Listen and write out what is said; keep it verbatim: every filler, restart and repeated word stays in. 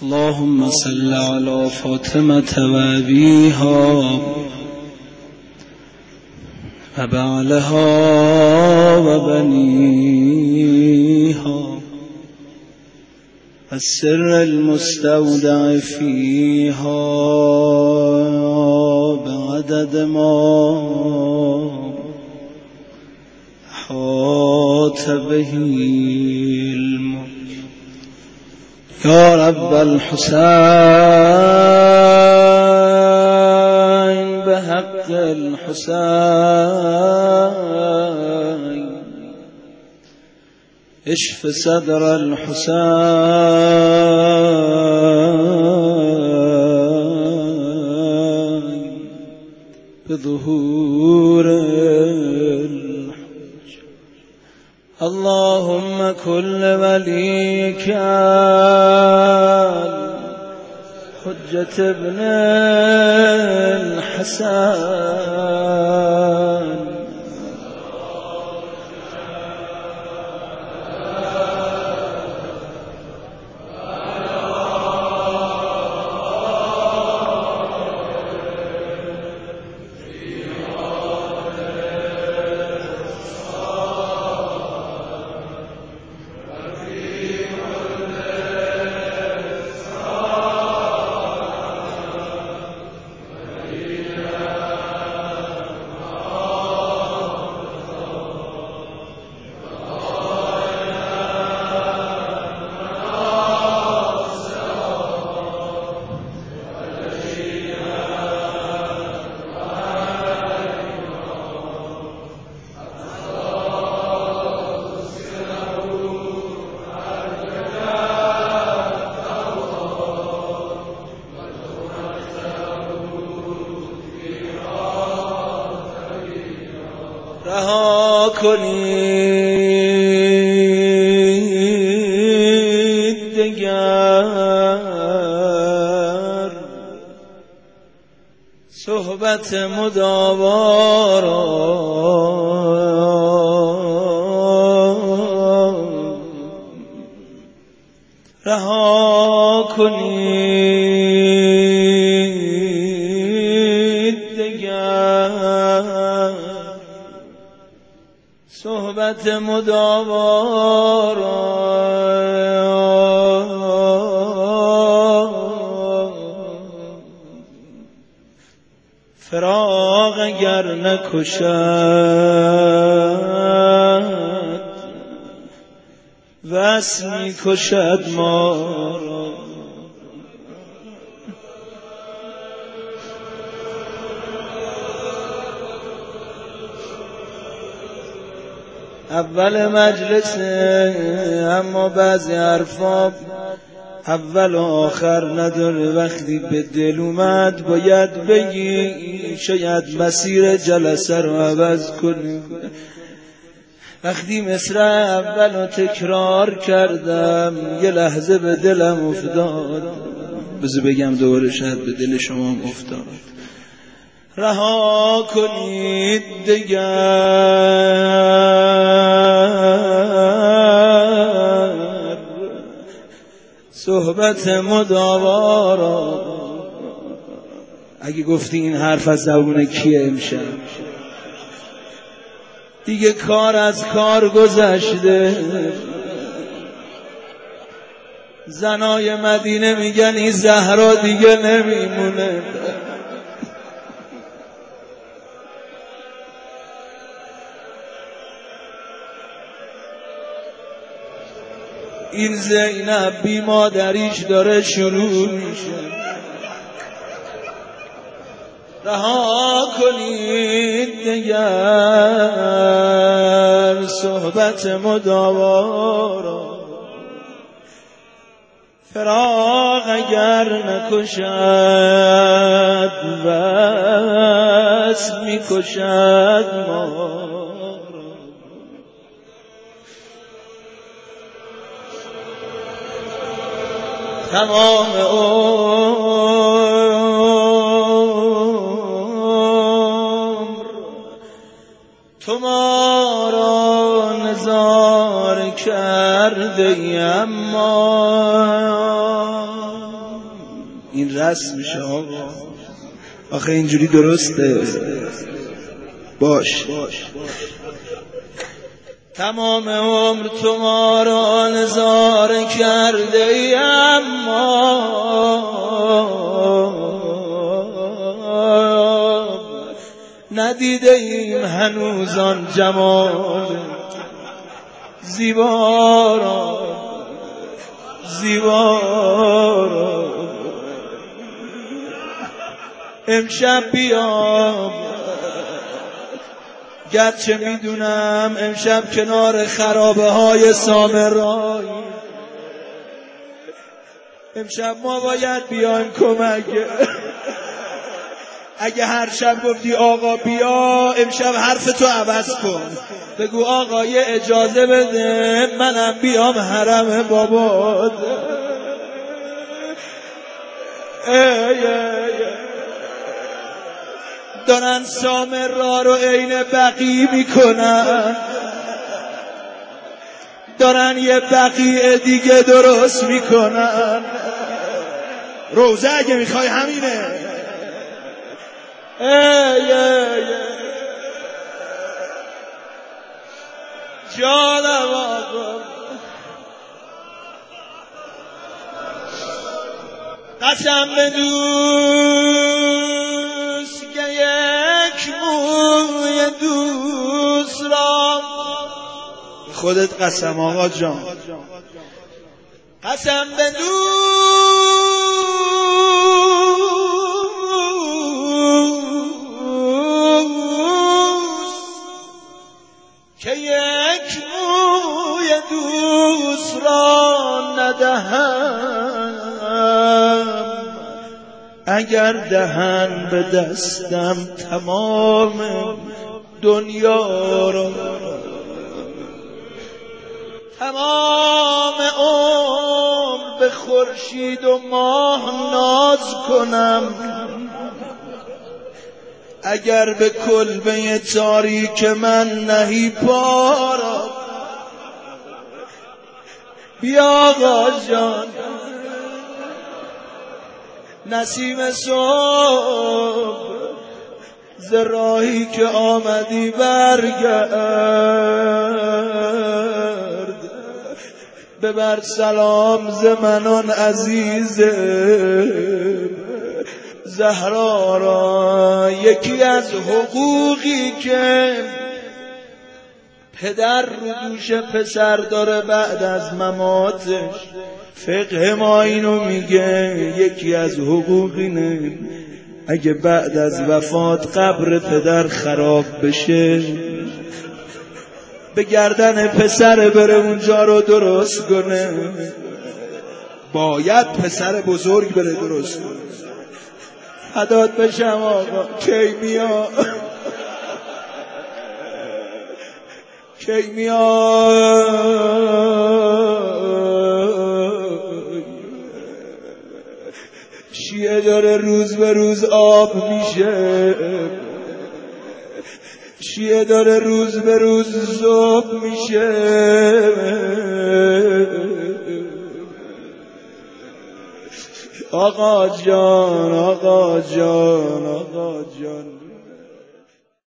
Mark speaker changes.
Speaker 1: اللهم صل على فاطمة وأبيها وبعلها وبنيها السر المستودع فيها بعدد ما حاط به علم. يا رب الحسين بحق الحسين اشف صدر الحسين بظهور الحج. اللهم كل وليك حجة ابن الحسن رها کنید دگر صحبت مداوا را، رها کنید دگر صحبت مداوا را. فراق اگر نکشد وصل می کشد ما را. اول مجلسه اما بعضی حرفا اول و آخر نداره. وقتی به دل اومد باید بگی، شاید مسیر جلسه رو عوض کنی. وقتی مصرع اول رو تکرار کردم یه لحظه به دلم افتاد، بذار بگم دوباره شاید به دل شما هم افتاد. رها کنید دگر صحبت مداوا را. اگه گفتی این حرف از زبون کیه امشب؟ دیگه کار از کار گذشته. زنای مدینه میگن این زهرا دیگه نمیمونه. این زینب بی مادریش داره شروع میشه. رها کنید دگر صحبت مداوا را. فراق اگر نکشد وصل میکشد ما را. تمام عمر تو ما را نظاره کرده، اما این رسمشه آقا. آخه اینجوری درسته. باش تمام عمر تو ما را نظاره کرده ای، اما ندیده ایم هنوزان جمال زیبا را زیبا را. امشب بیام گرچه میدونم امشب کنار خرابه های سامرای، امشب ما باید بیایم کمک. اگه هر شب گفتی آقا بیا، امشب حرف تو عوض کن، بگو آقا یه اجازه بده منم بیام حرم بابات. دارن سامرا رو عین بقی میکنن، دارن یه بقیه دیگه درست میکنن. روزه اگه میخوای همینه. جانم آقا قسم به دوست که یک موی دوست را، خودت قسم آقا جان، قسم به دوست که یک موی دوست را ندهم، اگر دهن به دستم تمام دنیا را، تمام عمر به خورشید و ماه ناز کنم، اگر به کلبه تاریک من نهی پا را. بیا آقا جان نسیم صبح ز راهی که آمدی برگرد، ببر سلام ز منان عزیز زهرا را. یکی از حقوقی که پدر رو دوش پسر داره بعد از مماتش، فقه ما اینو میگه، یکی از حقوق اینه اگه بعد از وفات قبر پدر خراب بشه، به گردن پسر بره اونجا رو درست کنه. باید پسر بزرگ بره درست کنه. فدات بشم آقا. کی میاد کی میاد. شیعه داره روز به روز آب میشه، شیعه داره روز به روز ذوب میشه. آقا جان آقا جان آقا جان